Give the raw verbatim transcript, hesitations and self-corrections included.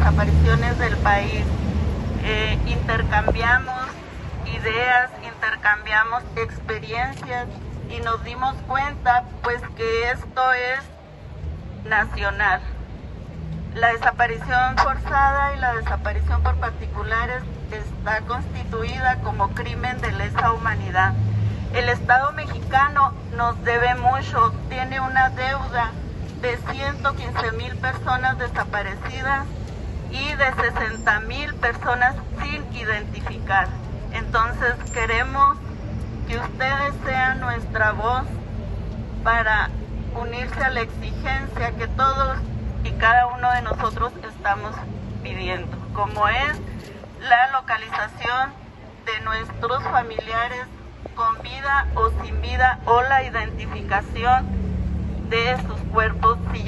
desapariciones del país. Eh, intercambiamos ideas, intercambiamos experiencias y nos dimos cuenta pues que esto es nacional. La desaparición forzada y la desaparición por particulares está constituida como crimen de lesa humanidad. El Estado mexicano nos debe mucho, tiene una deuda de ciento quince mil personas desaparecidas y de sesenta mil personas sin identificar. Entonces queremos que ustedes sean nuestra voz para unirse a la exigencia que todos y cada uno de nosotros estamos pidiendo, como es la localización de nuestros familiares con vida o sin vida o la identificación de sus cuerpos.